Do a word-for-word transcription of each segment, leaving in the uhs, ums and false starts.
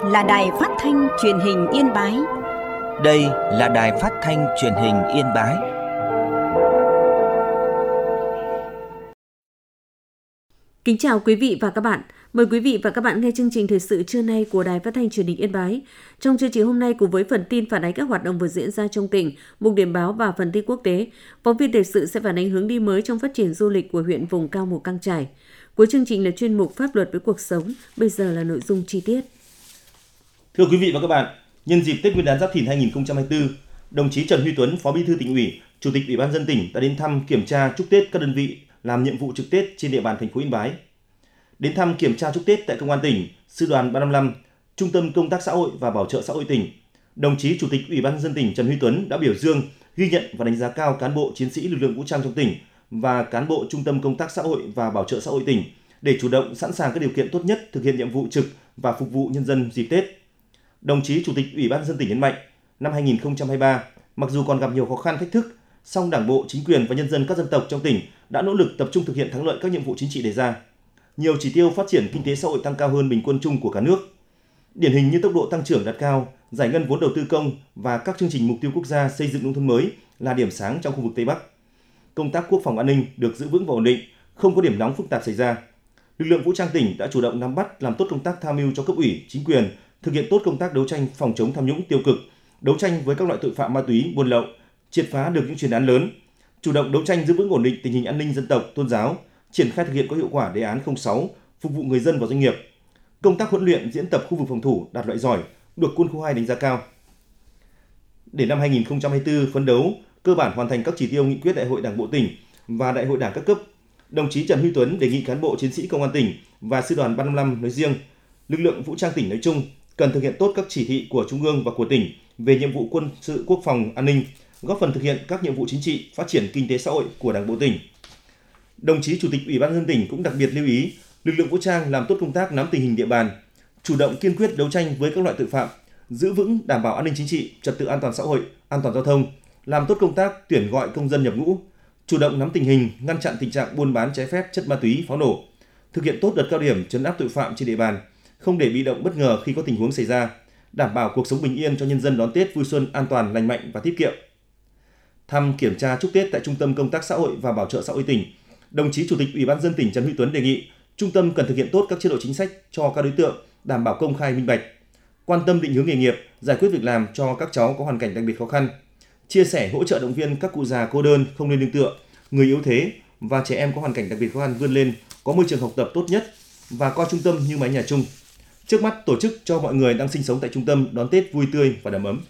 là Đài Phát thanh Truyền hình Yên Bái. Đây là Đài Phát thanh Truyền hình Yên Bái. Kính chào quý vị và các bạn. Mời quý vị và các bạn nghe chương trình thời sự trưa nay của Đài Phát thanh Truyền hình Yên Bái. Trong chương trình hôm nay cùng với phần tin phản ánh các hoạt động vừa diễn ra trong tỉnh, mục điểm báo và phần tin quốc tế, phóng viên thời sự sẽ phản ánh hướng đi mới trong phát triển du lịch của huyện vùng cao Mù Cang Chải. Cuối chương trình là chuyên mục Pháp luật với cuộc sống. Bây giờ là nội dung chi tiết. Thưa quý vị và các bạn, nhân dịp Tết Nguyên đán Giáp Thìn hai không hai tư, đồng chí Trần Huy Tuấn, Phó Bí thư Tỉnh ủy, Chủ tịch Ủy ban nhân dân tỉnh đã đến thăm kiểm tra chúc Tết các đơn vị làm nhiệm vụ trực Tết trên địa bàn thành phố Yên Bái. Đến thăm kiểm tra chúc Tết tại Công an tỉnh, Sư đoàn ba năm năm, Trung tâm Công tác Xã hội và Bảo trợ Xã hội tỉnh, đồng chí Chủ tịch Ủy ban nhân dân tỉnh Trần Huy Tuấn đã biểu dương, ghi nhận và đánh giá cao cán bộ chiến sĩ lực lượng vũ trang trong tỉnh và cán bộ Trung tâm Công tác Xã hội và Bảo trợ Xã hội tỉnh để chủ động sẵn sàng các điều kiện tốt nhất thực hiện nhiệm vụ trực và phục vụ nhân dân dịp Tết. Đồng chí Chủ tịch Ủy ban nhân dân tỉnh nhấn mạnh, năm hai không hai ba, mặc dù còn gặp nhiều khó khăn thách thức, song Đảng bộ, chính quyền và nhân dân các dân tộc trong tỉnh đã nỗ lực tập trung thực hiện thắng lợi các nhiệm vụ chính trị đề ra. Nhiều chỉ tiêu phát triển kinh tế xã hội tăng cao hơn bình quân chung của cả nước. Điển hình như tốc độ tăng trưởng đạt cao, giải ngân vốn đầu tư công và các chương trình mục tiêu quốc gia xây dựng nông thôn mới là điểm sáng trong khu vực Tây Bắc. Công tác quốc phòng an ninh được giữ vững và ổn định, không có điểm nóng phức tạp xảy ra. Lực lượng vũ trang tỉnh đã chủ động nắm bắt, làm tốt công tác tham mưu cho cấp ủy, chính quyền, thực hiện tốt công tác đấu tranh phòng chống tham nhũng tiêu cực, đấu tranh với các loại tội phạm ma túy, buôn lậu, triệt phá được những chuyên án lớn, chủ động đấu tranh giữ vững ổn định tình hình an ninh dân tộc, tôn giáo, triển khai thực hiện có hiệu quả đề án không sáu, phục vụ người dân và doanh nghiệp. Công tác huấn luyện, diễn tập khu vực phòng thủ đạt loại giỏi, được Quân khu hai đánh giá cao. Để năm hai không hai tư phấn đấu cơ bản hoàn thành các chỉ tiêu nghị quyết Đại hội Đảng bộ tỉnh và Đại hội Đảng các cấp, đồng chí Trần Huy Tuấn đề nghị cán bộ chiến sĩ công an tỉnh và Sư đoàn ba năm năm nói riêng, lực lượng vũ trang tỉnh nói chung cần thực hiện tốt các chỉ thị của Trung ương và của tỉnh về nhiệm vụ quân sự quốc phòng an ninh, góp phần thực hiện các nhiệm vụ chính trị, phát triển kinh tế xã hội của Đảng bộ tỉnh. Đồng chí Chủ tịch Ủy ban nhân dân tỉnh cũng đặc biệt lưu ý lực lượng vũ trang làm tốt công tác nắm tình hình địa bàn, chủ động kiên quyết đấu tranh với các loại tội phạm, giữ vững đảm bảo an ninh chính trị, trật tự an toàn xã hội, an toàn giao thông, làm tốt công tác tuyển gọi công dân nhập ngũ, chủ động nắm tình hình, ngăn chặn tình trạng buôn bán trái phép chất ma túy, pháo nổ, thực hiện tốt đợt cao điểm trấn áp tội phạm trên địa bàn, không để bị động bất ngờ khi có tình huống xảy ra, đảm bảo cuộc sống bình yên cho nhân dân đón Tết vui xuân an toàn, lành mạnh và tiết kiệm. Thăm kiểm tra chúc Tết tại Trung tâm Công tác Xã hội và Bảo trợ Xã hội tỉnh, đồng chí Chủ tịch Ủy ban nhân dân tỉnh Trần Huy Tuấn đề nghị trung tâm cần thực hiện tốt các chế độ chính sách cho các đối tượng, đảm bảo công khai minh bạch, quan tâm định hướng nghề nghiệp, giải quyết việc làm cho các cháu có hoàn cảnh đặc biệt khó khăn, chia sẻ hỗ trợ động viên các cụ già cô đơn không nơi nương tựa, người yếu thế và trẻ em có hoàn cảnh đặc biệt khó khăn vươn lên, có môi trường học tập tốt nhất và coi trung tâm như mái nhà chung. Trước mắt tổ chức cho mọi người đang sinh sống tại trung tâm đón Tết vui tươi và đầm ấm.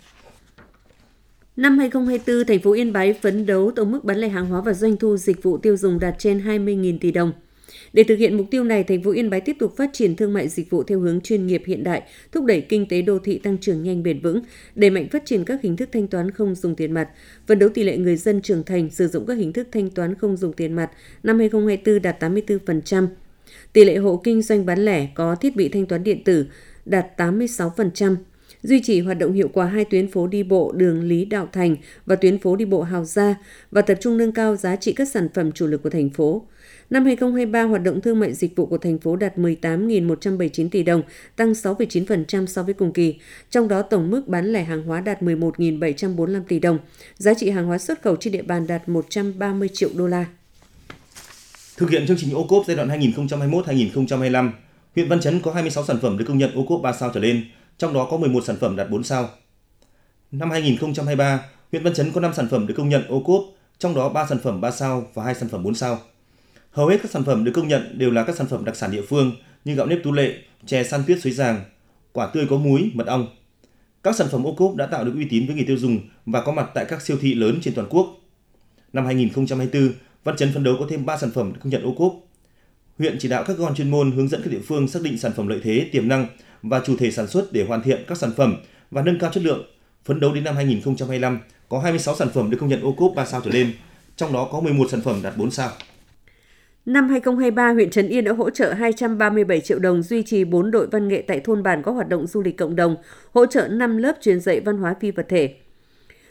Năm hai không hai tư, thành phố Yên Bái phấn đấu tổng mức bán lẻ hàng hóa và doanh thu dịch vụ tiêu dùng đạt trên hai mươi nghìn tỷ đồng. Để thực hiện mục tiêu này, thành phố Yên Bái tiếp tục phát triển thương mại dịch vụ theo hướng chuyên nghiệp hiện đại, thúc đẩy kinh tế đô thị tăng trưởng nhanh bền vững, đẩy mạnh phát triển các hình thức thanh toán không dùng tiền mặt, phấn đấu tỷ lệ người dân trưởng thành sử dụng các hình thức thanh toán không dùng tiền mặt năm hai không hai tư đạt tám mươi tư phần trăm. Tỷ lệ hộ kinh doanh bán lẻ có thiết bị thanh toán điện tử đạt tám mươi sáu phần trăm. Duy trì hoạt động hiệu quả hai tuyến phố đi bộ đường Lý Đạo Thành và tuyến phố đi bộ Hào Gia và tập trung nâng cao giá trị các sản phẩm chủ lực của thành phố. Năm hai không hai ba, hoạt động thương mại dịch vụ của thành phố đạt mười tám nghìn một trăm bảy mươi chín tỷ đồng, tăng sáu phẩy chín phần trăm so với cùng kỳ. Trong đó, tổng mức bán lẻ hàng hóa đạt mười một nghìn bảy trăm bốn mươi lăm tỷ đồng, giá trị hàng hóa xuất khẩu trên địa bàn đạt một trăm ba mươi triệu đô la. Thực hiện chương trình ô cốp giai đoạn hai nghìn không trăm hai mươi mốt đến hai nghìn không trăm hai mươi lăm, huyện Văn Chấn có hai mươi sáu sản phẩm được công nhận ô cốp ba sao trở lên, trong đó có mười một sản phẩm đạt bốn sao. Năm hai nghìn không trăm hai mươi ba, huyện Văn Chấn có năm sản phẩm được công nhận ô cốp, trong đó ba sản phẩm ba sao và hai sản phẩm bốn sao. Hầu hết các sản phẩm được công nhận đều là các sản phẩm đặc sản địa phương như gạo nếp Tú Lệ, chè san tuyết Suối Giàng, quả tươi có múi, mật ong. Các sản phẩm ô cốp đã tạo được uy tín với người tiêu dùng và có mặt tại các siêu thị lớn trên toàn quốc. Năm hai nghìn không trăm hai mươi tư, Văn Chấn phấn đấu có thêm ba sản phẩm được công nhận ô cốp. Huyện chỉ đạo các cơ quan chuyên môn hướng dẫn các địa phương xác định sản phẩm lợi thế, tiềm năng và chủ thể sản xuất để hoàn thiện các sản phẩm và nâng cao chất lượng. Phấn đấu đến năm hai nghìn không trăm hai mươi lăm có hai mươi sáu sản phẩm được công nhận ô cốp ba sao trở lên, trong đó có mười một sản phẩm đạt bốn sao. Năm hai không hai ba, huyện Trấn Yên đã hỗ trợ hai trăm ba mươi bảy triệu đồng duy trì bốn đội văn nghệ tại thôn bản có hoạt động du lịch cộng đồng, hỗ trợ năm lớp truyền dạy văn hóa phi vật thể.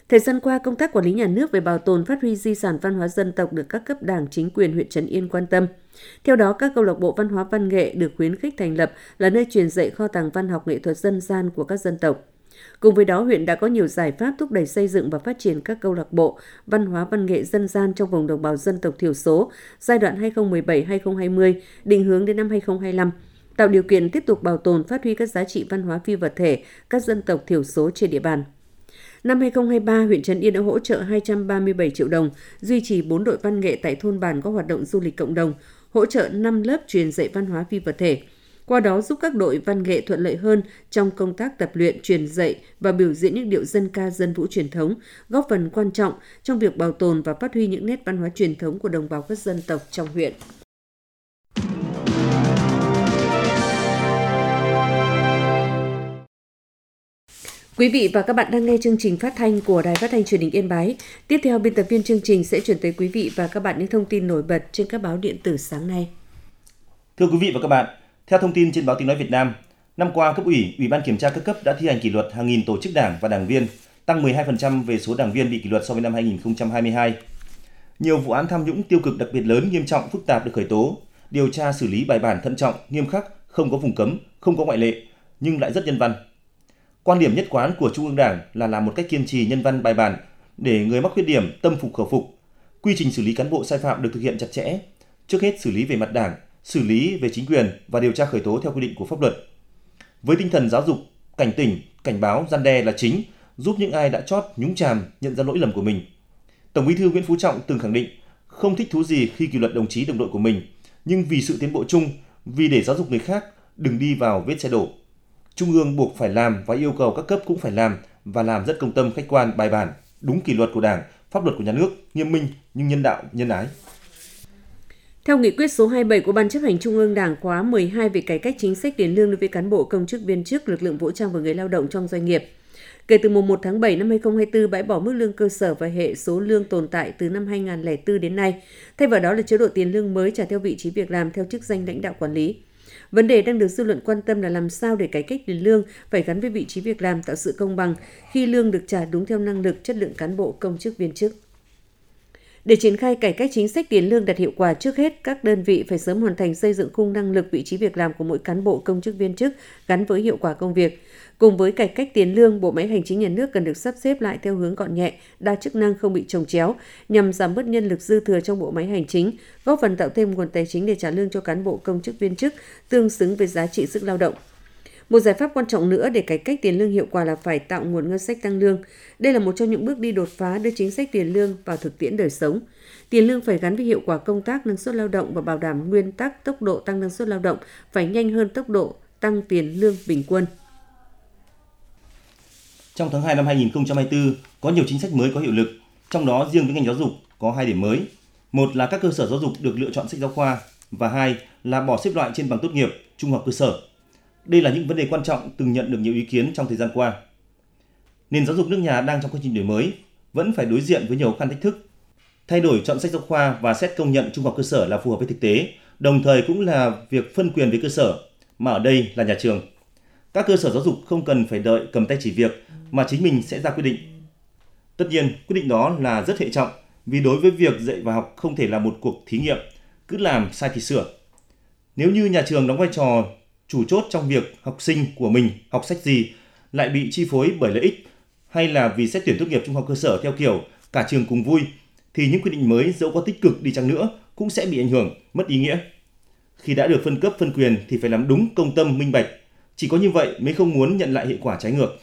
Thời gian qua, công tác quản lý nhà nước về bảo tồn phát huy di sản văn hóa dân tộc được các cấp đảng, chính quyền huyện Trấn Yên quan tâm. Theo đó, các câu lạc bộ văn hóa văn nghệ được khuyến khích thành lập là nơi truyền dạy kho tàng văn học nghệ thuật dân gian của các dân tộc. Cùng với đó, huyện đã có nhiều giải pháp thúc đẩy xây dựng và phát triển các câu lạc bộ văn hóa văn nghệ dân gian trong vùng đồng bào dân tộc thiểu số giai đoạn hai nghìn không trăm mười bảy đến hai nghìn không trăm hai mươi, định hướng đến năm hai nghìn không trăm hai mươi lăm, tạo điều kiện tiếp tục bảo tồn phát huy các giá trị văn hóa phi vật thể các dân tộc thiểu số trên địa bàn. Năm hai nghìn không trăm hai mươi ba, huyện Trấn Yên đã hỗ trợ hai trăm ba mươi bảy triệu đồng, duy trì bốn đội văn nghệ tại thôn bản có hoạt động du lịch cộng đồng, hỗ trợ năm lớp truyền dạy văn hóa phi vật thể. Qua đó giúp các đội văn nghệ thuận lợi hơn trong công tác tập luyện, truyền dạy và biểu diễn những điệu dân ca dân vũ truyền thống, góp phần quan trọng trong việc bảo tồn và phát huy những nét văn hóa truyền thống của đồng bào các dân tộc trong huyện. Quý vị và các bạn đang nghe chương trình phát thanh của Đài Phát thanh Truyền hình Yên Bái. Tiếp theo, biên tập viên chương trình sẽ chuyển tới quý vị và các bạn những thông tin nổi bật trên các báo điện tử sáng nay. Thưa quý vị và các bạn, theo thông tin trên báo Tiếng nói Việt Nam, năm qua cấp ủy, Ủy ban kiểm tra các cấp đã thi hành kỷ luật hàng nghìn tổ chức đảng và đảng viên, tăng mười hai phần trăm về số đảng viên bị kỷ luật so với năm hai nghìn không trăm hai mươi hai. Nhiều vụ án tham nhũng tiêu cực đặc biệt lớn, nghiêm trọng, phức tạp được khởi tố, điều tra xử lý bài bản, thận trọng, nghiêm khắc, không có vùng cấm, không có ngoại lệ, nhưng lại rất nhân văn. Quan điểm nhất quán của Trung ương Đảng là làm một cách kiên trì, nhân văn, bài bản để người mắc khuyết điểm tâm phục khẩu phục. Quy trình xử lý cán bộ sai phạm được thực hiện chặt chẽ. Trước hết xử lý về mặt đảng, xử lý về chính quyền và điều tra khởi tố theo quy định của pháp luật. Với tinh thần giáo dục, cảnh tỉnh, cảnh báo, răn đe là chính, giúp những ai đã chót nhúng chàm nhận ra lỗi lầm của mình. Tổng Bí thư Nguyễn Phú Trọng từng khẳng định không thích thú gì khi kỷ luật đồng chí đồng đội của mình, nhưng vì sự tiến bộ chung, vì để giáo dục người khác, đừng đi vào vết xe đổ. Trung ương buộc phải làm và yêu cầu các cấp cũng phải làm và làm rất công tâm, khách quan, bài bản, đúng kỷ luật của Đảng, pháp luật của nhà nước, nghiêm minh nhưng nhân đạo, nhân ái. Theo nghị quyết số hai mươi bảy của Ban chấp hành Trung ương Đảng khóa mười hai về cải cách chính sách tiền lương đối với cán bộ, công chức, viên chức, lực lượng vũ trang và người lao động trong doanh nghiệp, kể từ mùng một tháng bảy năm hai nghìn không trăm hai mươi tư bãi bỏ mức lương cơ sở và hệ số lương tồn tại từ năm hai nghìn không trăm lẻ bốn đến nay, thay vào đó là chế độ tiền lương mới trả theo vị trí việc làm theo chức danh lãnh đạo quản lý. Vấn đề đang được dư luận quan tâm là làm sao để cải cách tiền lương phải gắn với vị trí việc làm, tạo sự công bằng khi lương được trả đúng theo năng lực, chất lượng cán bộ, công chức, viên chức. Để triển khai cải cách chính sách tiền lương đạt hiệu quả, trước hết các đơn vị phải sớm hoàn thành xây dựng khung năng lực, vị trí việc làm của mỗi cán bộ, công chức, viên chức gắn với hiệu quả công việc. Cùng với cải cách tiền lương, bộ máy hành chính nhà nước cần được sắp xếp lại theo hướng gọn nhẹ, đa chức năng, không bị chồng chéo, nhằm giảm bớt nhân lực dư thừa trong bộ máy hành chính, góp phần tạo thêm nguồn tài chính để trả lương cho cán bộ, công chức, viên chức tương xứng với giá trị sức lao động. Một giải pháp quan trọng nữa để cải cách tiền lương hiệu quả là phải tạo nguồn ngân sách tăng lương. Đây là một trong những bước đi đột phá đưa chính sách tiền lương vào thực tiễn đời sống. Tiền lương phải gắn với hiệu quả công tác, năng suất lao động và bảo đảm nguyên tắc tốc độ tăng năng suất lao động phải nhanh hơn tốc độ tăng tiền lương bình quân. Trong tháng hai năm hai nghìn không trăm hai mươi tư, có nhiều chính sách mới có hiệu lực, trong đó riêng với ngành giáo dục có hai điểm mới. Một là các cơ sở giáo dục được lựa chọn sách giáo khoa và hai là bỏ xếp loại trên bằng tốt nghiệp trung học cơ sở. Đây là những vấn đề quan trọng từng nhận được nhiều ý kiến trong thời gian qua. Nền giáo dục nước nhà đang trong quá trình đổi mới, vẫn phải đối diện với nhiều khó khăn thách thức. Thay đổi chọn sách giáo khoa và xét công nhận trung học cơ sở là phù hợp với thực tế, đồng thời cũng là việc phân quyền với cơ sở, mà ở đây là nhà trường. Các cơ sở giáo dục không cần phải đợi cầm tay chỉ việc, mà chính mình sẽ ra quyết định. Tất nhiên, quyết định đó là rất hệ trọng, vì đối với việc dạy và học không thể là một cuộc thí nghiệm, cứ làm sai thì sửa. Nếu như nhà trường đóng vai trò chủ chốt trong việc học sinh của mình học sách gì lại bị chi phối bởi lợi ích, hay là vì xét tuyển tốt nghiệp trung học cơ sở theo kiểu cả trường cùng vui, thì những quyết định mới dẫu có tích cực đi chăng nữa cũng sẽ bị ảnh hưởng, mất ý nghĩa. Khi đã được phân cấp phân quyền thì phải làm đúng, công tâm, minh bạch. Chỉ có như vậy mới không muốn nhận lại hiệu quả trái ngược.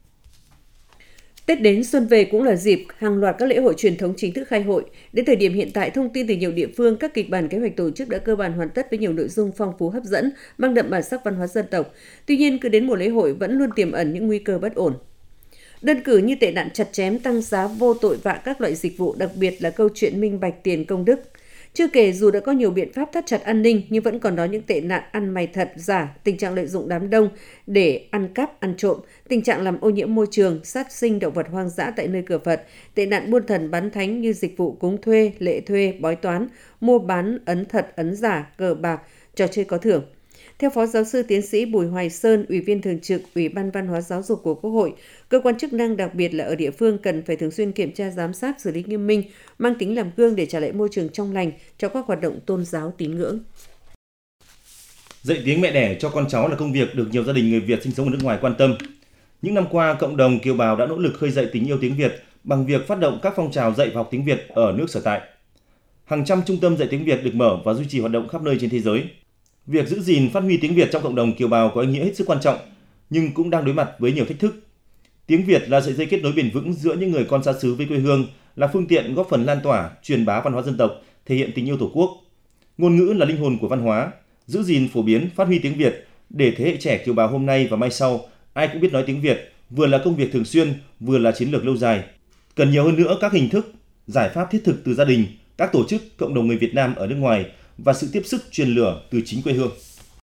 Tết đến xuân về cũng là dịp hàng loạt các lễ hội truyền thống chính thức khai hội. Đến thời điểm hiện tại, thông tin từ nhiều địa phương, các kịch bản kế hoạch tổ chức đã cơ bản hoàn tất với nhiều nội dung phong phú hấp dẫn, mang đậm bản sắc văn hóa dân tộc. Tuy nhiên, cứ đến mùa lễ hội vẫn luôn tiềm ẩn những nguy cơ bất ổn. Đơn cử như tệ nạn chặt chém, tăng giá vô tội vạ các loại dịch vụ, đặc biệt là câu chuyện minh bạch tiền công đức. Chưa kể dù đã có nhiều biện pháp thắt chặt an ninh nhưng vẫn còn đó những tệ nạn ăn mày thật giả, tình trạng lợi dụng đám đông để ăn cắp, ăn trộm, tình trạng làm ô nhiễm môi trường, sát sinh động vật hoang dã tại nơi cửa Phật, tệ nạn buôn thần bán thánh như dịch vụ cúng thuê, lệ thuê, bói toán, mua bán ấn thật, ấn giả, cờ bạc, trò chơi có thưởng. Theo Phó Giáo sư Tiến sĩ Bùi Hoài Sơn, Ủy viên Thường trực Ủy ban Văn hóa Giáo dục của Quốc hội, cơ quan chức năng đặc biệt là ở địa phương cần phải thường xuyên kiểm tra, giám sát, xử lý nghiêm minh, mang tính làm gương để trả lại môi trường trong lành cho các hoạt động tôn giáo tín ngưỡng. Dạy tiếng mẹ đẻ cho con cháu là công việc được nhiều gia đình người Việt sinh sống ở nước ngoài quan tâm. Những năm qua, cộng đồng kiều bào đã nỗ lực khơi dậy tình yêu tiếng Việt bằng việc phát động các phong trào dạy và học tiếng Việt ở nước sở tại. Hàng trăm trung tâm dạy tiếng Việt được mở và duy trì hoạt động khắp nơi trên thế giới. Việc giữ gìn, phát huy tiếng Việt trong cộng đồng kiều bào có ý nghĩa hết sức quan trọng, nhưng cũng đang đối mặt với nhiều thách thức. Tiếng Việt là sợi dây kết nối bền vững giữa những người con xa xứ với quê hương, là phương tiện góp phần lan tỏa, truyền bá văn hóa dân tộc, thể hiện tình yêu Tổ quốc. Ngôn ngữ là linh hồn của văn hóa, giữ gìn, phổ biến, phát huy tiếng Việt để thế hệ trẻ kiều bào hôm nay và mai sau ai cũng biết nói tiếng Việt, vừa là công việc thường xuyên, vừa là chiến lược lâu dài. Cần nhiều hơn nữa các hình thức, giải pháp thiết thực từ gia đình, các tổ chức, cộng đồng người Việt Nam ở nước ngoài và sự tiếp sức truyền lửa từ chính quê hương.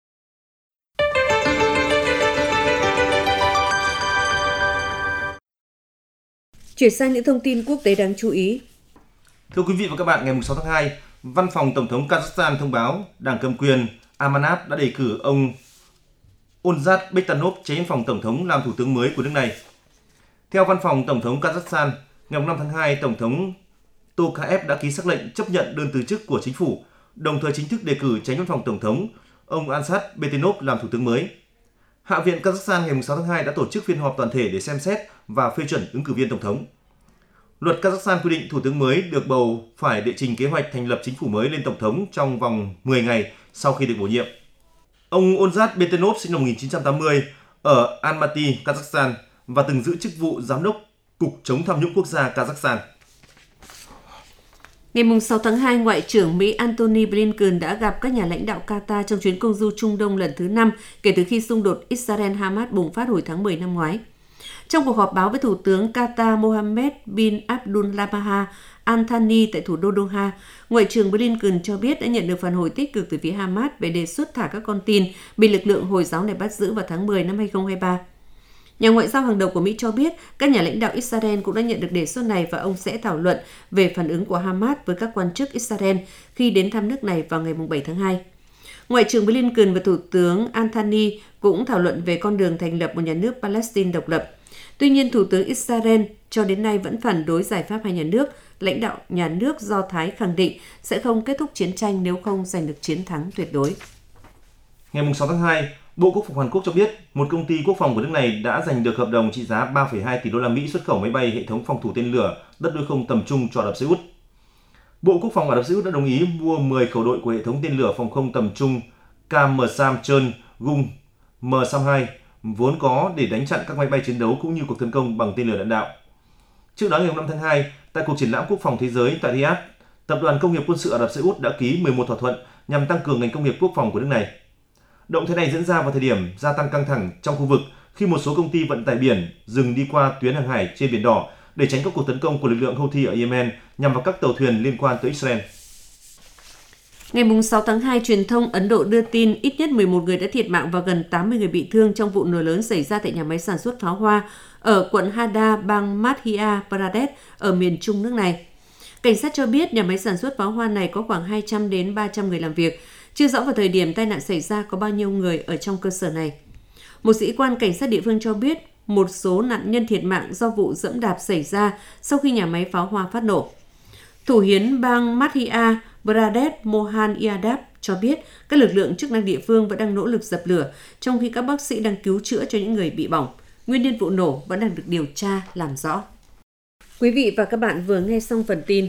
Chuyển sang những thông tin quốc tế đáng chú ý. Thưa quý vị và các bạn, ngày sáu tháng hai, Văn phòng Tổng thống Kazakhstan thông báo Đảng cầm quyền Amanat đã đề cử ông Onzat Bektanov, Chánh phòng Tổng thống làm Thủ tướng mới của nước này. Theo Văn phòng Tổng thống Kazakhstan, ngày năm tháng hai, Tổng thống Tokayev đã ký sắc lệnh chấp nhận đơn từ chức của chính phủ, đồng thời chính thức đề cử Chánh văn phòng Tổng thống ông Onzat Bektanov làm Thủ tướng mới. Hạ viện Kazakhstan ngày sáu tháng hai đã tổ chức phiên họp toàn thể để xem xét và phê chuẩn ứng cử viên Tổng thống. Luật Kazakhstan quy định Thủ tướng mới được bầu phải đệ trình kế hoạch thành lập chính phủ mới lên Tổng thống trong vòng mười ngày sau khi được bổ nhiệm. Ông Onzat Bektanov sinh năm một nghìn chín trăm tám mươi ở Almaty, Kazakhstan và từng giữ chức vụ Giám đốc Cục chống tham nhũng quốc gia Kazakhstan. Ngày sáu tháng hai, Ngoại trưởng Mỹ Antony Blinken đã gặp các nhà lãnh đạo Qatar trong chuyến công du Trung Đông lần thứ năm kể từ khi xung đột Israel-Hamas bùng phát hồi tháng mười năm ngoái. Trong cuộc họp báo với Thủ tướng Qatar Mohammed bin Abdulrahman Al Thani tại thủ đô Doha, Ngoại trưởng Blinken cho biết đã nhận được phản hồi tích cực từ phía Hamas về đề xuất thả các con tin bị lực lượng Hồi giáo này bắt giữ vào tháng mười năm hai không hai ba. Nhà ngoại giao hàng đầu của Mỹ cho biết các nhà lãnh đạo Israel cũng đã nhận được đề xuất này và ông sẽ thảo luận về phản ứng của Hamas với các quan chức Israel khi đến thăm nước này vào ngày bảy tháng hai. Ngoại trưởng Blinken và Thủ tướng Al Thani cũng thảo luận về con đường thành lập một nhà nước Palestine độc lập. Tuy nhiên, Thủ tướng Israel cho đến nay vẫn phản đối giải pháp hai nhà nước. Lãnh đạo nhà nước Do Thái khẳng định sẽ không kết thúc chiến tranh nếu không giành được chiến thắng tuyệt đối. Ngày sáu tháng hai, Bộ Quốc phòng Hàn Quốc cho biết một công ty quốc phòng của nước này đã giành được hợp đồng trị giá ba phẩy hai tỷ đô la Mỹ xuất khẩu máy bay hệ thống phòng thủ tên lửa đất đối không tầm trung cho Ả Rập Xê Út. Bộ Quốc phòng Ả Rập Xê Út đã đồng ý mua mười khẩu đội của hệ thống tên lửa phòng không tầm trung Qamsam Chon Gung M sáu hai vốn có để đánh chặn các máy bay chiến đấu cũng như cuộc tấn công bằng tên lửa đạn đạo. Trước đó ngày năm tháng hai, tại cuộc triển lãm quốc phòng thế giới tại Riyadh, Tập đoàn Công nghiệp Quân sự Ả Rập Xê Út đã ký mười một thỏa thuận nhằm tăng cường ngành công nghiệp quốc phòng của nước này. Động thái này diễn ra vào thời điểm gia tăng căng thẳng trong khu vực khi một số công ty vận tải biển dừng đi qua tuyến hàng hải trên Biển Đỏ để tránh các cuộc tấn công của lực lượng Houthi ở Yemen nhằm vào các tàu thuyền liên quan tới Israel. Ngày sáu tháng hai, truyền thông Ấn Độ đưa tin ít nhất mười một người đã thiệt mạng và gần tám mươi người bị thương trong vụ nổ lớn xảy ra tại nhà máy sản xuất pháo hoa ở quận Hada, bang Madhya Pradesh ở miền trung nước này. Cảnh sát cho biết nhà máy sản xuất pháo hoa này có khoảng hai trăm đến ba trăm người làm việc. Chưa rõ vào thời điểm tai nạn xảy ra có bao nhiêu người ở trong cơ sở này. Một sĩ quan cảnh sát địa phương cho biết một số nạn nhân thiệt mạng do vụ giẫm đạp xảy ra sau khi nhà máy pháo hoa phát nổ. Thủ hiến bang Madhya Pradesh Mohan Yadav cho biết các lực lượng chức năng địa phương vẫn đang nỗ lực dập lửa, trong khi các bác sĩ đang cứu chữa cho những người bị bỏng. Nguyên nhân vụ nổ vẫn đang được điều tra làm rõ. Quý vị và các bạn vừa nghe xong phần tin.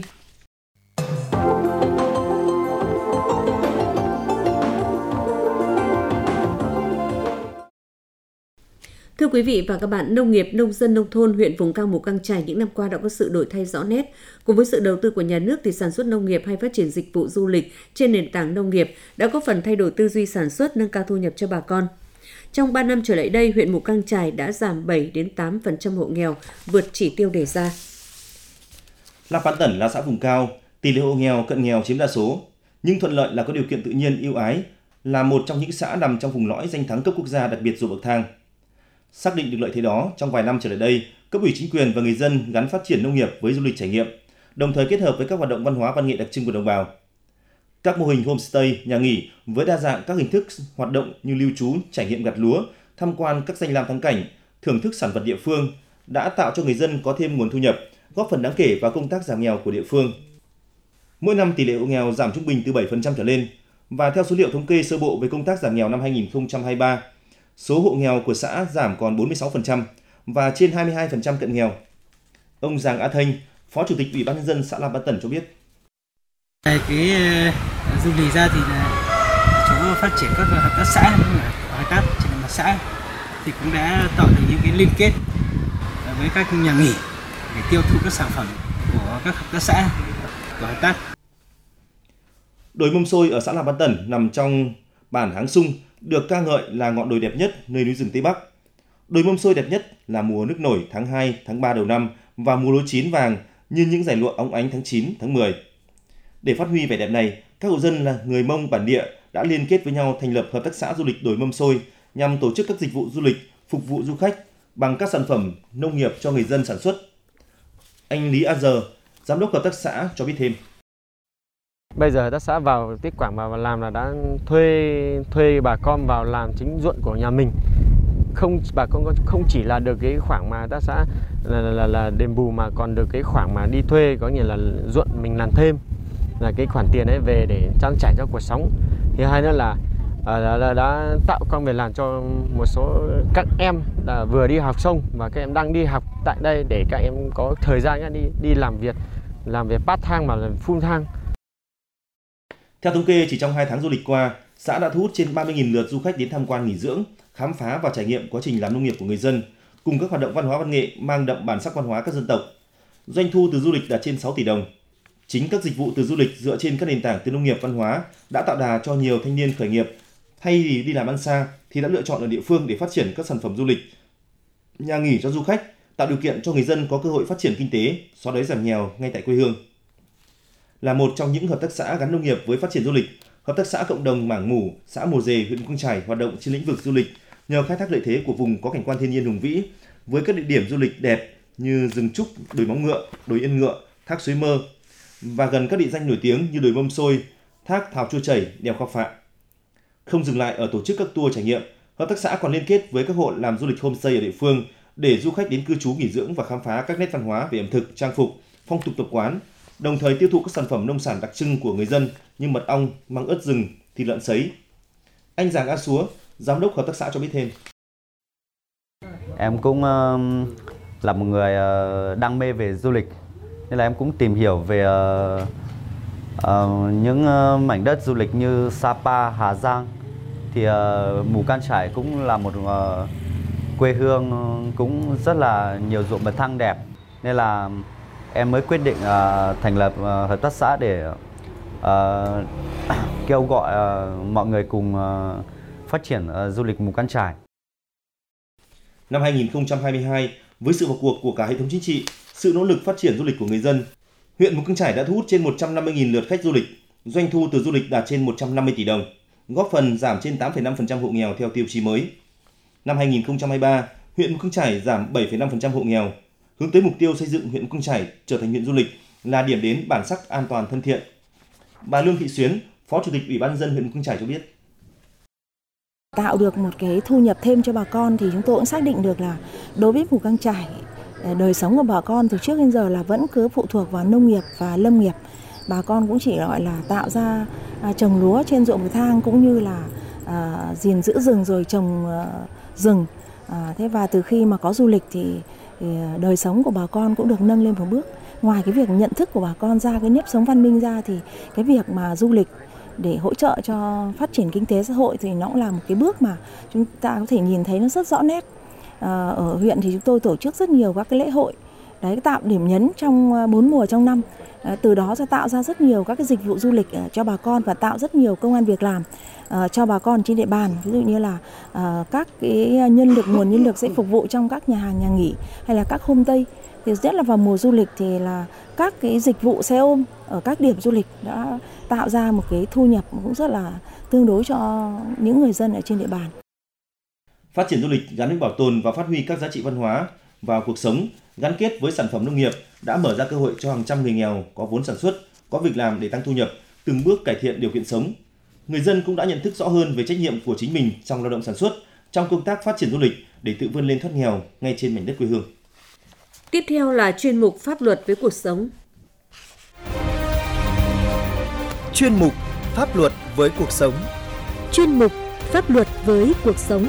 Thưa quý vị và các bạn, nông nghiệp, nông dân, nông thôn huyện vùng cao Mù Căng Chải những năm qua đã có sự đổi thay rõ nét. Cùng với sự đầu tư của nhà nước thì sản xuất nông nghiệp hay phát triển dịch vụ du lịch trên nền tảng nông nghiệp đã có phần thay đổi tư duy sản xuất, nâng cao thu nhập cho bà con. Trong ba năm trở lại đây, huyện Mù Căng Chải đã giảm bảy đến tám phần trăm hộ nghèo, vượt chỉ tiêu đề ra. La Pán Tẩn là xã vùng cao, tỷ lệ hộ nghèo, cận nghèo chiếm đa số, nhưng thuận lợi là có điều kiện tự nhiên ưu ái, là một trong những xã nằm trong vùng lõi danh thắng cấp quốc gia đặc biệt ruộng bậc thang. Xác định được lợi thế đó, trong vài năm trở lại đây, cấp ủy chính quyền và người dân gắn phát triển nông nghiệp với du lịch trải nghiệm, đồng thời kết hợp với các hoạt động văn hóa văn nghệ đặc trưng của đồng bào. Các mô hình homestay, nhà nghỉ với đa dạng các hình thức hoạt động như lưu trú, trải nghiệm gặt lúa, tham quan các danh lam thắng cảnh, thưởng thức sản vật địa phương đã tạo cho người dân có thêm nguồn thu nhập, góp phần đáng kể vào công tác giảm nghèo của địa phương. Mỗi năm tỷ lệ hộ nghèo giảm trung bình từ bảy phần trăm trở lên, và theo số liệu thống kê sơ bộ về công tác giảm nghèo năm hai nghìn không trăm hai mươi ba, số hộ nghèo của xã giảm còn bốn mươi sáu phần trăm và trên hai mươi hai phần trăm cận nghèo. Ông Giàng A Thanh, Phó Chủ tịch Ủy ban nhân dân xã Lam Bán Tẩn cho biết. Cái uh, du lịch ra thì là chỗ phát triển các hợp tác xã, hợp tác trên mặt xã thì cũng đã tạo được những cái liên kết với các nhà nghỉ để tiêu thụ các sản phẩm của các hợp tác xã của hợp tác. Đồi Mâm Xôi ở xã Lam Bán Tẩn nằm trong bản Háng Sung, được ca ngợi là ngọn đồi đẹp nhất nơi núi rừng Tây Bắc. Đồi Mâm Xôi đẹp nhất là mùa nước nổi tháng hai, tháng ba đầu năm và mùa lúa chín vàng như những dải lụa óng ánh tháng chín, tháng mười. Để phát huy vẻ đẹp này, các hộ dân là người Mông bản địa đã liên kết với nhau thành lập hợp tác xã du lịch Đồi Mâm Xôi nhằm tổ chức các dịch vụ du lịch phục vụ du khách bằng các sản phẩm nông nghiệp cho người dân sản xuất. Anh Lý A Giờ, giám đốc hợp tác xã cho biết thêm. Bây giờ hợp tác xã vào tiếp quản vào làm là đã thuê thuê bà con vào làm chính ruộng của nhà mình. Không bà con không chỉ là được cái khoản mà hợp tác xã là, là, là, là đền bù mà còn được cái khoản mà đi thuê, có nghĩa là ruộng mình làm thêm, là cái khoản tiền ấy về để trang trải cho cuộc sống. Thứ hai nữa là, là, là đã tạo công việc làm cho một số các em là vừa đi học xong và các em đang đi học tại đây để các em có thời gian đi đi làm việc làm việc part time mà là full time. Theo thống kê, chỉ trong hai tháng du lịch qua, xã đã thu hút trên ba mươi nghìn lượt du khách đến tham quan nghỉ dưỡng, khám phá và trải nghiệm quá trình làm nông nghiệp của người dân, cùng các hoạt động văn hóa văn nghệ mang đậm bản sắc văn hóa các dân tộc. Doanh thu từ du lịch đạt trên sáu tỷ đồng. Chính các dịch vụ từ du lịch dựa trên các nền tảng từ nông nghiệp văn hóa đã tạo đà cho nhiều thanh niên khởi nghiệp. Thay vì đi làm ăn xa thì đã lựa chọn ở địa phương để phát triển các sản phẩm du lịch, nhà nghỉ cho du khách, tạo điều kiện cho người dân có cơ hội phát triển kinh tế, xóa đói giảm nghèo ngay tại quê hương. Là một trong những hợp tác xã gắn nông nghiệp với phát triển du lịch, hợp tác xã cộng đồng Mảng Mủ, xã Mồ Dề, huyện Mù Căng Chải hoạt động trên lĩnh vực du lịch nhờ khai thác lợi thế của vùng có cảnh quan thiên nhiên hùng vĩ với các địa điểm du lịch đẹp như rừng trúc, đồi Móng Ngựa, đồi Yên Ngựa, thác Suối Mơ và gần các địa danh nổi tiếng như đồi Mâm Xôi, thác Thào Chua Chảy, đèo Khao Phạ. Không dừng lại ở tổ chức các tour trải nghiệm, hợp tác xã còn liên kết với các hộ làm du lịch homestay ở địa phương để du khách đến cư trú nghỉ dưỡng và khám phá các nét văn hóa về ẩm thực, trang phục, phong tục tập quán, đồng thời tiêu thụ các sản phẩm nông sản đặc trưng của người dân như mật ong, măng ớt rừng, thịt lợn sấy. Anh Giàng A Súa, giám đốc hợp tác xã cho biết thêm. Em cũng uh, là một người uh, đam mê về du lịch, nên là em cũng tìm hiểu về uh, uh, những uh, mảnh đất du lịch như Sapa, Hà Giang. Thì uh, Mù Căng Chải cũng là một uh, quê hương cũng rất là nhiều ruộng bậc thang đẹp, nên là em mới quyết định uh, thành lập uh, hợp tác xã để uh, kêu gọi uh, mọi người cùng uh, phát triển uh, du lịch Mù Căng Chải. Năm hai nghìn không trăm hai mươi hai, với sự vào cuộc của cả hệ thống chính trị, sự nỗ lực phát triển du lịch của người dân, huyện Mù Căng Chải đã thu hút trên một trăm năm mươi nghìn lượt khách du lịch, doanh thu từ du lịch đạt trên một trăm năm mươi tỷ đồng, góp phần giảm trên tám phẩy năm phần trăm hộ nghèo theo tiêu chí mới. Năm hai nghìn không trăm hai mươi ba, huyện Mù Căng Chải giảm bảy phẩy năm phần trăm hộ nghèo, hướng tới mục tiêu xây dựng huyện Mù Căng Chải trở thành huyện du lịch là điểm đến bản sắc, an toàn, thân thiện. Bà Lương Thị Xuyến, Phó Chủ tịch Ủy ban nhân dân huyện Mù Căng Chải cho biết. Tạo được một cái thu nhập thêm cho bà con thì chúng tôi cũng xác định được là đối với Mù Căng Chải, đời sống của bà con từ trước đến giờ là vẫn cứ phụ thuộc vào nông nghiệp và lâm nghiệp. Bà con cũng chỉ gọi là tạo ra à, trồng lúa trên ruộng bậc thang cũng như là à, gìn giữ rừng rồi trồng à, rừng. À, thế và từ khi mà có du lịch thì, thì đời sống của bà con cũng được nâng lên một bước. Ngoài cái việc nhận thức của bà con ra, cái nếp sống văn minh ra thì cái việc mà du lịch để hỗ trợ cho phát triển kinh tế xã hội thì nó cũng là một cái bước mà chúng ta có thể nhìn thấy nó rất rõ nét. À, ở huyện thì chúng tôi tổ chức rất nhiều các cái lễ hội, đấy, tạo điểm nhấn trong bốn mùa trong năm. À, từ đó sẽ tạo ra rất nhiều các cái dịch vụ du lịch cho bà con và tạo rất nhiều công ăn việc làm uh, cho bà con trên địa bàn. Ví dụ như là uh, các cái nhân lực, nguồn nhân lực sẽ phục vụ trong các nhà hàng, nhà nghỉ hay là các homestay. Thì rất là vào mùa du lịch thì là các cái dịch vụ xe ôm ở các điểm du lịch đã tạo ra một cái thu nhập cũng rất là tương đối cho những người dân ở trên địa bàn. Phát triển du lịch gắn với bảo tồn và phát huy các giá trị văn hóa vào cuộc sống, gắn kết với sản phẩm nông nghiệp đã mở ra cơ hội cho hàng trăm người nghèo có vốn sản xuất, có việc làm để tăng thu nhập, từng bước cải thiện điều kiện sống. Người dân cũng đã nhận thức rõ hơn về trách nhiệm của chính mình trong lao động sản xuất, trong công tác phát triển du lịch để tự vươn lên thoát nghèo ngay trên mảnh đất quê hương. Tiếp theo là chuyên mục Pháp luật với cuộc sống. Chuyên mục Pháp luật với cuộc sống. Chuyên mục Pháp luật với cuộc sống.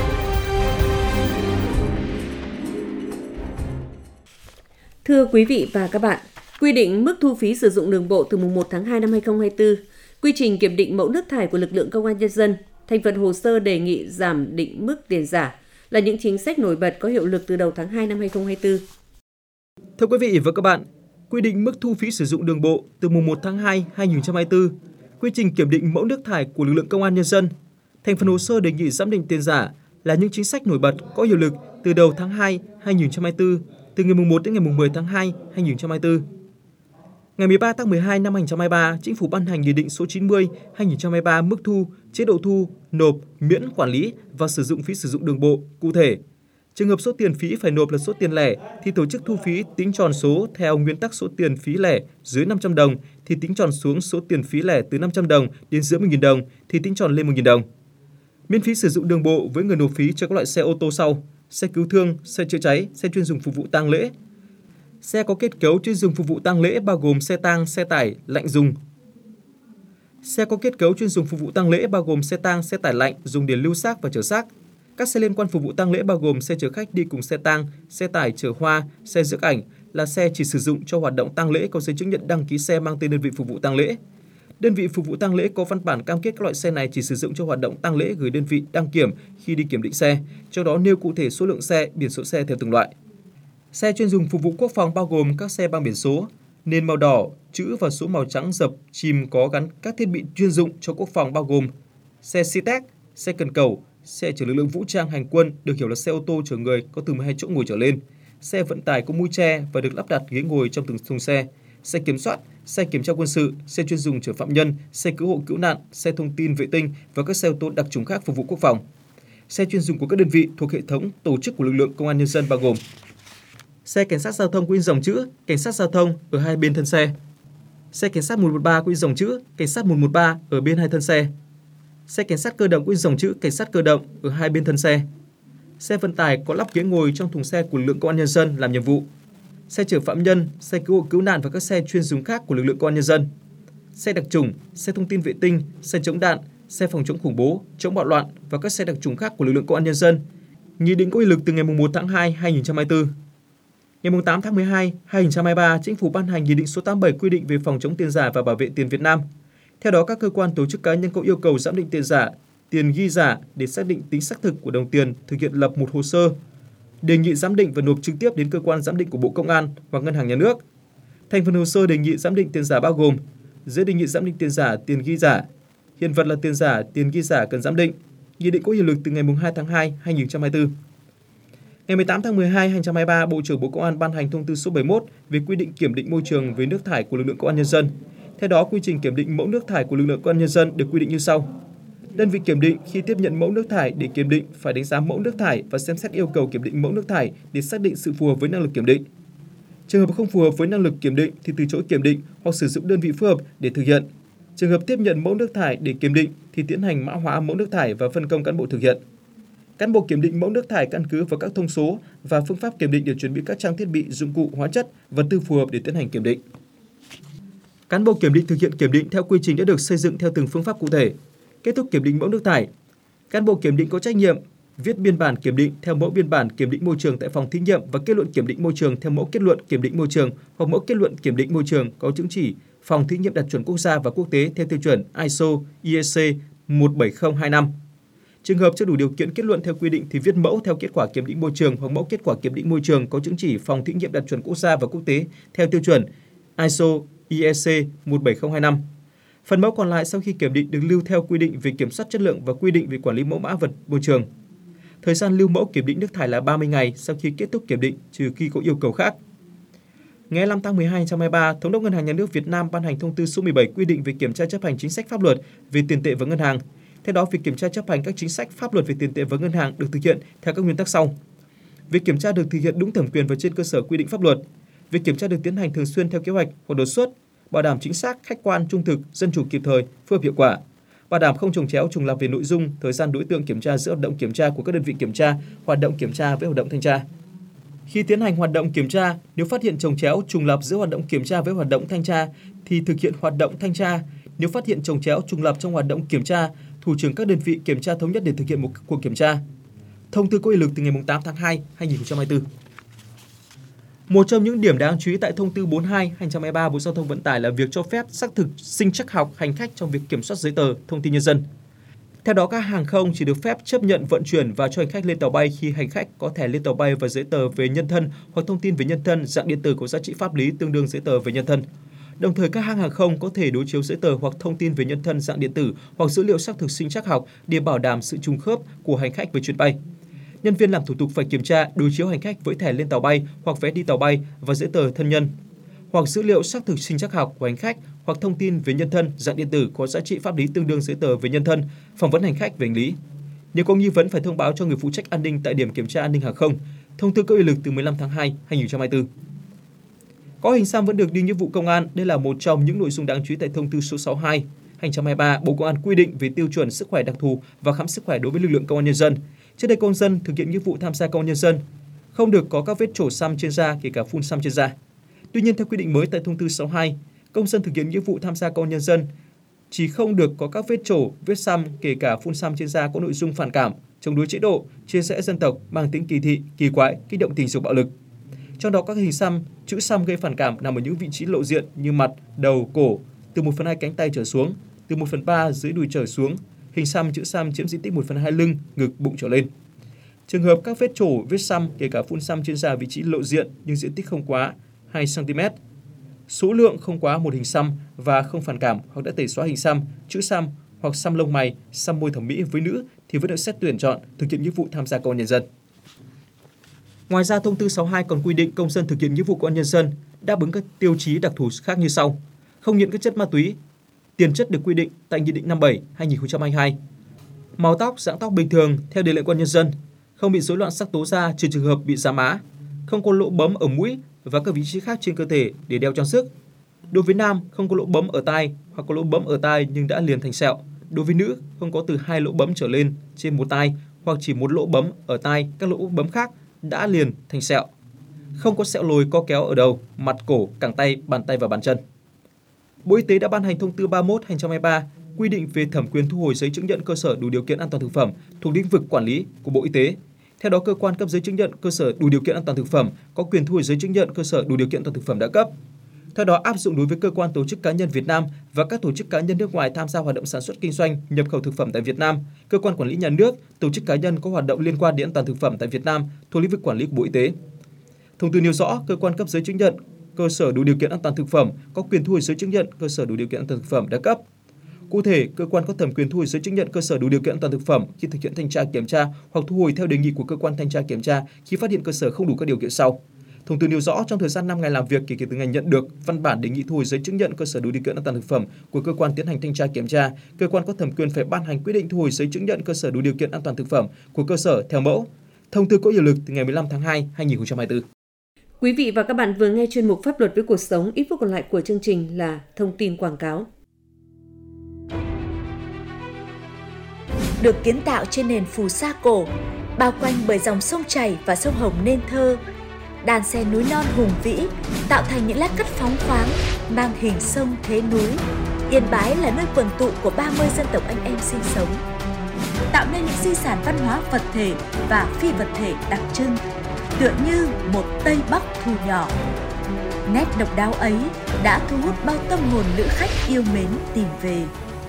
Thưa quý vị và các bạn, quy định mức thu phí sử dụng đường bộ từ mùng một tháng hai năm hai nghìn không trăm hai mươi tư, quy trình kiểm định mẫu nước thải của lực lượng công an nhân dân, thành phần hồ sơ đề nghị giảm định mức tiền giả là những chính sách nổi bật có hiệu lực từ đầu tháng hai năm hai nghìn không trăm hai mươi tư. Thưa quý vị và các bạn, quy định mức thu phí sử dụng đường bộ từ mùng một tháng hai năm hai nghìn không trăm hai mươi tư, quy trình kiểm định mẫu nước thải của lực lượng công an nhân dân, thành phần hồ sơ đề nghị giám định tiền giả là những chính sách nổi bật có hiệu lực từ đầu tháng hai năm hai nghìn không trăm hai mươi tư, từ ngày mùng một đến ngày mùng mười tháng hai năm hai nghìn không trăm hai mươi tư. Ngày mười ba tháng mười hai năm hai nghìn không trăm hai mươi ba, Chính phủ ban hành Nghị định số chín mươi trên hai nghìn không trăm hai mươi ba mức thu, chế độ thu, nộp, miễn quản lý và sử dụng phí sử dụng đường bộ. Cụ thể, trường hợp số tiền phí phải nộp là số tiền lẻ thì tổ chức thu phí tính tròn số theo nguyên tắc số tiền phí lẻ dưới năm trăm đồng thì tính tròn xuống số tiền phí lẻ từ năm trăm đồng đến dưới một nghìn đồng thì tính tròn lên một nghìn đồng. Miễn phí sử dụng đường bộ với người nộp phí cho các loại xe ô tô sau: xe cứu thương, xe chữa cháy, xe chuyên dùng phục vụ tang lễ. Xe có kết cấu chuyên dùng phục vụ tang lễ bao gồm xe tang, xe tải, lạnh dùng. Xe có kết cấu chuyên dùng phục vụ tang lễ bao gồm xe tang, xe tải lạnh dùng để lưu xác và chở xác. Các xe liên quan phục vụ tang lễ bao gồm xe chở khách đi cùng xe tang, xe tải chở hoa, xe rước ảnh là xe chỉ sử dụng cho hoạt động tang lễ có giấy chứng nhận đăng ký xe mang tên đơn vị phục vụ tang lễ. Đơn vị phục vụ tang lễ có văn bản cam kết các loại xe này chỉ sử dụng cho hoạt động tang lễ gửi đơn vị đăng kiểm khi đi kiểm định xe, trong đó nêu cụ thể số lượng xe, biển số xe theo từng loại. Xe chuyên dùng phục vụ quốc phòng bao gồm các xe mang biển số, nền màu đỏ, chữ và số màu trắng dập, chìm có gắn các thiết bị chuyên dụng cho quốc phòng bao gồm xe C-Tech, xe cần cẩu, xe chở lực lượng vũ trang hành quân được hiểu là xe ô tô chở người có từ mười hai chỗ ngồi trở lên, xe vận tải có mui che và được lắp đặt ghế ngồi trong từng thùng xe, xe kiểm soát, xe kiểm tra quân sự, xe chuyên dùng chở phạm nhân, xe cứu hộ cứu nạn, xe thông tin vệ tinh và các xe ô tô đặc trùng khác phục vụ quốc phòng. Xe chuyên dùng của các đơn vị thuộc hệ thống tổ chức của lực lượng công an nhân dân bao gồm xe cảnh sát giao thông có in dòng chữ cảnh sát giao thông ở hai bên thân xe, xe cảnh sát một một ba có in dòng chữ cảnh sát một một ba ở bên hai thân xe, xe cảnh sát cơ động có in dòng chữ cảnh sát cơ động ở hai bên thân xe, xe vận tải có lắp ghế ngồi trong thùng xe của lực lượng công an nhân dân làm nhiệm vụ, xe chở phạm nhân, xe cứu hộ cứu nạn và các xe chuyên dùng khác của lực lượng công an nhân dân, xe đặc trùng, xe thông tin vệ tinh, xe chống đạn, xe phòng chống khủng bố, chống bạo loạn và các xe đặc trùng khác của lực lượng công an nhân dân. Nghị định có hiệu lực từ ngày mùng một tháng hai năm hai nghìn không trăm hai mươi tư. Ngày mùng tám tháng mười hai năm hai nghìn không trăm hai mươi ba, Chính phủ ban hành Nghị định số tám mươi bảy quy định về phòng chống tiền giả và bảo vệ tiền Việt Nam. Theo đó, các cơ quan tổ chức cá nhân có yêu cầu giám định tiền giả, tiền ghi giả để xác định tính xác thực của đồng tiền, thực hiện lập một hồ sơ, đề nghị giám định và nộp trực tiếp đến cơ quan giám định của Bộ Công an hoặc Ngân hàng Nhà nước. Thành phần hồ sơ đề nghị giám định tiền giả bao gồm giấy đề nghị giám định tiền giả, tiền ghi giả, hiện vật là tiền giả, tiền ghi giả cần giám định. Nghị định có hiệu lực từ ngày mùng hai tháng hai năm hai nghìn không trăm hai mươi tư. Ngày mười tám tháng mười hai năm hai nghìn không trăm hai mươi ba, Bộ trưởng Bộ Công an ban hành thông tư số bảy mươi mốt về quy định kiểm định môi trường về nước thải của lực lượng công an nhân dân. Theo đó, quy trình kiểm định mẫu nước thải của lực lượng công an nhân dân được quy định như sau: đơn vị kiểm định khi tiếp nhận mẫu nước thải để kiểm định phải đánh giá mẫu nước thải và xem xét yêu cầu kiểm định mẫu nước thải để xác định sự phù hợp với năng lực kiểm định. Trường hợp không phù hợp với năng lực kiểm định thì từ chối kiểm định hoặc sử dụng đơn vị phù hợp để thực hiện. Trường hợp tiếp nhận mẫu nước thải để kiểm định thì tiến hành mã hóa mẫu nước thải và phân công cán bộ thực hiện. Cán bộ kiểm định mẫu nước thải căn cứ vào các thông số và phương pháp kiểm định để chuẩn bị các trang thiết bị, dụng cụ, hóa chất, vật tư phù hợp để tiến hành kiểm định. Cán bộ kiểm định thực hiện kiểm định theo quy trình đã được xây dựng theo từng phương pháp cụ thể. Kết thúc kiểm định mẫu nước thải, cán bộ kiểm định có trách nhiệm viết biên bản kiểm định theo mẫu biên bản kiểm định môi trường tại phòng thí nghiệm và kết luận kiểm định môi trường theo mẫu kết luận kiểm định môi trường hoặc mẫu kết luận kiểm định môi trường có chứng chỉ phòng thí nghiệm đạt chuẩn quốc gia và quốc tế theo tiêu chuẩn i ét o i e xê một bảy không hai năm. Trường hợp chưa đủ điều kiện kết luận theo quy định thì viết mẫu theo kết quả kiểm định môi trường hoặc mẫu kết quả kiểm định môi trường có chứng chỉ phòng thí nghiệm đạt chuẩn quốc gia và quốc tế theo tiêu chuẩn i ét o i e xê một bảy không hai năm. Phần mẫu còn lại sau khi kiểm định được lưu theo quy định về kiểm soát chất lượng và quy định về quản lý mẫu mã vật môi trường. Thời gian lưu mẫu kiểm định nước thải là ba mươi ngày sau khi kết thúc kiểm định, trừ khi có yêu cầu khác. Ngày hai mươi lăm tháng mười hai năm hai nghìn không trăm hai mươi ba, Thống đốc Ngân hàng Nhà nước Việt Nam ban hành thông tư số mười bảy quy định về kiểm tra chấp hành chính sách pháp luật về tiền tệ và ngân hàng. Theo đó, việc kiểm tra chấp hành các chính sách pháp luật về tiền tệ và ngân hàng được thực hiện theo các nguyên tắc sau. Việc kiểm tra được thực hiện đúng thẩm quyền và trên cơ sở quy định pháp luật. Việc kiểm tra được tiến hành thường xuyên theo kế hoạch hoặc đột xuất. bảo đảm chính xác, khách quan, trung thực, dân chủ kịp thời, phối hợp hiệu quả, bảo đảm không chồng chéo trùng lặp về nội dung, thời gian, đối tượng kiểm tra giữa hoạt động kiểm tra của các đơn vị kiểm tra, hoạt động kiểm tra với hoạt động thanh tra. Khi tiến hành hoạt động kiểm tra, nếu phát hiện chồng chéo trùng lặp giữa hoạt động kiểm tra với hoạt động thanh tra thì thực hiện hoạt động thanh tra. Nếu phát hiện chồng chéo trùng lặp trong hoạt động kiểm tra, thủ trưởng các đơn vị kiểm tra thống nhất để thực hiện một cuộc kiểm tra. Thông tư có hiệu lực từ ngày tám tháng hai năm hai nghìn không trăm hai mươi tư. Một trong những điểm đáng chú ý tại thông tư bốn mươi hai trên hai nghìn không trăm hai mươi ba Bộ Giao thông Vận tải là việc cho phép xác thực sinh trắc học hành khách trong việc kiểm soát giấy tờ, thông tin nhân dân. Theo đó, các hàng không chỉ được phép chấp nhận vận chuyển và cho hành khách lên tàu bay khi hành khách có thẻ lên tàu bay và giấy tờ về nhân thân hoặc thông tin về nhân thân dạng điện tử có giá trị pháp lý tương đương giấy tờ về nhân thân. Đồng thời, các hãng hàng không có thể đối chiếu giấy tờ hoặc thông tin về nhân thân dạng điện tử hoặc dữ liệu xác thực sinh trắc học để bảo đảm sự trùng khớp của hành khách với chuyến bay. Nhân viên làm thủ tục phải kiểm tra, đối chiếu hành khách với thẻ lên tàu bay hoặc vé đi tàu bay và giấy tờ thân nhân, hoặc dữ liệu xác thực sinh trắc học của hành khách hoặc thông tin về nhân thân dạng điện tử có giá trị pháp lý tương đương giấy tờ về nhân thân, phỏng vấn hành khách về hành lý. Nếu có nghi vấn phải thông báo cho người phụ trách an ninh tại điểm kiểm tra an ninh hàng không. Thông tư có hiệu lực từ mười lăm tháng hai năm hai nghìn không trăm hai mươi tư. Có hình xăm vẫn được đi nghĩa vụ công an, đây là một trong những nội dung đáng chú ý tại thông tư số sáu mươi hai trên hai nghìn không trăm hai mươi ba Bộ Công an quy định về tiêu chuẩn sức khỏe đặc thù và khám sức khỏe đối với lực lượng công an nhân dân. Trước đây, công dân thực hiện nghĩa vụ tham gia công an nhân dân không được có các vết trổ xăm trên da, kể cả phun xăm trên da. Tuy nhiên, theo quy định mới tại thông tư sáu mươi hai, công dân thực hiện nghĩa vụ tham gia công an nhân dân chỉ không được có các vết trổ, vết xăm, kể cả phun xăm trên da có nội dung phản cảm, chống đối chế độ, chia rẽ dân tộc, mang tính kỳ thị, kỳ quái, kích động tình dục bạo lực. Trong đó, các hình xăm, chữ xăm gây phản cảm nằm ở những vị trí lộ diện như mặt, đầu, cổ, từ một phần hai cánh tay trở xuống, từ một phần ba dưới đùi trở xuống. Hình xăm, chữ xăm chiếm diện tích một phần hai lưng, ngực, bụng trở lên. Trường hợp các vết trổ, vết xăm, kể cả phun xăm trên da vị trí lộ diện nhưng diện tích không quá hai xăng ti mét, số lượng không quá một hình xăm và không phản cảm hoặc đã tẩy xóa hình xăm, chữ xăm hoặc xăm lông mày, xăm môi thẩm mỹ với nữ thì vẫn được xét tuyển chọn thực hiện nghĩa vụ tham gia công an nhân dân. Ngoài ra, thông tư sáu mươi hai còn quy định công dân thực hiện nghĩa vụ công an nhân dân đáp ứng các tiêu chí đặc thù khác như sau: không nghiện các chất ma túy, tiền chất được quy định tại Nghị định năm mươi bảy trên hai nghìn không trăm hai mươi hai, màu tóc, dạng tóc bình thường theo điều lệ công an nhân dân, không bị rối loạn sắc tố da trừ trường hợp bị già má, không có lỗ bấm ở mũi và các vị trí khác trên cơ thể để đeo trang sức. Đối với nam, không có lỗ bấm ở tai hoặc có lỗ bấm ở tai nhưng đã liền thành sẹo. Đối với nữ, không có từ hai lỗ bấm trở lên trên một tai hoặc chỉ một lỗ bấm ở tai, các lỗ bấm khác đã liền thành sẹo. Không có sẹo lồi co kéo ở đầu, mặt, cổ, cẳng tay, bàn tay và bàn chân. Bộ Y tế đã ban hành thông tư ba mươi mốt trên hai nghìn không trăm hai mươi ba quy định về thẩm quyền thu hồi giấy chứng nhận cơ sở đủ điều kiện an toàn thực phẩm thuộc lĩnh vực quản lý của Bộ Y tế. Theo đó, cơ quan cấp giấy chứng nhận cơ sở đủ điều kiện an toàn thực phẩm có quyền thu hồi giấy chứng nhận cơ sở đủ điều kiện an toàn thực phẩm đã cấp. Theo đó, áp dụng đối với cơ quan, tổ chức, cá nhân Việt Nam và các tổ chức cá nhân nước ngoài tham gia hoạt động sản xuất kinh doanh, nhập khẩu thực phẩm tại Việt Nam, cơ quan quản lý nhà nước, tổ chức cá nhân có hoạt động liên quan đến an toàn thực phẩm tại Việt Nam thuộc lĩnh vực quản lý của Bộ Y tế. Thông tư nêu rõ, cơ quan cấp giấy chứng nhận cơ sở đủ điều kiện an toàn thực phẩm có quyền thu hồi giấy chứng nhận cơ sở đủ điều kiện an toàn thực phẩm đã cấp. Cụ thể, cơ quan có thẩm quyền thu hồi giấy chứng nhận cơ sở đủ điều kiện an toàn thực phẩm khi thực hiện thanh tra kiểm tra hoặc thu hồi theo đề nghị của cơ quan thanh tra kiểm tra khi phát hiện cơ sở không đủ các điều kiện sau. Thông tư nêu rõ, trong thời gian năm ngày làm việc kể từ ngày nhận được văn bản đề nghị thu hồi giấy chứng nhận cơ sở đủ điều kiện an toàn thực phẩm của cơ quan tiến hành thanh tra kiểm tra, cơ quan có thẩm quyền phải ban hành quyết định thu hồi giấy chứng nhận cơ sở đủ điều kiện an toàn thực phẩm của cơ sở theo mẫu. Thông tư có hiệu lực từ ngày mười lăm tháng hai năm hai nghìn không trăm hai mươi tư. Quý vị và các bạn vừa nghe chuyên mục Pháp luật với cuộc sống. Ít phút còn lại của chương trình là thông tin quảng cáo. Được kiến tạo trên nền phù sa cổ, bao quanh bởi dòng sông chảy và sông Hồng nên thơ, đàn sen núi non hùng vĩ tạo thành những lát cắt phóng khoáng mang hình sông thế núi. Yên Bái là nơi quần tụ của ba mươi dân tộc anh em sinh sống, tạo nên những di sản văn hóa vật thể và phi vật thể đặc trưng, tựa như một Tây Bắc thu nhỏ. Nét độc đáo ấy đã thu hút bao tâm hồn lữ khách yêu mến tìm về.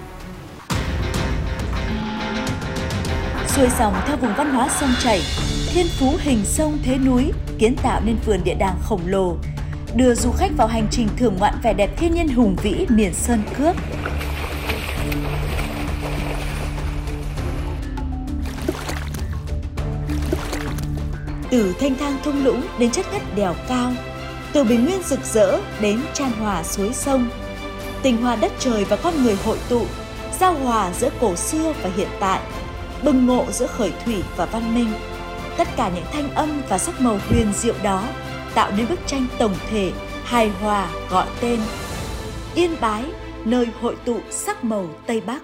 Xuôi dòng theo vùng văn hóa sông chảy, thiên phú hình sông thế núi kiến tạo nên vườn địa đàng khổng lồ, đưa du khách vào hành trình thưởng ngoạn vẻ đẹp thiên nhiên hùng vĩ miền Sơn Cước. Từ thanh thang thung lũng đến chất ngất đèo cao, từ bình nguyên rực rỡ đến chan hòa suối sông, tình hòa đất trời và con người hội tụ, giao hòa giữa cổ xưa và hiện tại, bừng ngộ giữa khởi thủy và văn minh. Tất cả những thanh âm và sắc màu huyền diệu đó tạo nên bức tranh tổng thể, hài hòa gọi tên Yên Bái, nơi hội tụ sắc màu Tây Bắc.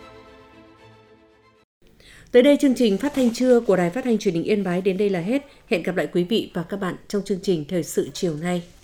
Tới đây chương trình phát thanh trưa của Đài Phát thanh Truyền hình Yên Bái đến đây là hết. Hẹn gặp lại quý vị và các bạn trong chương trình Thời sự chiều nay.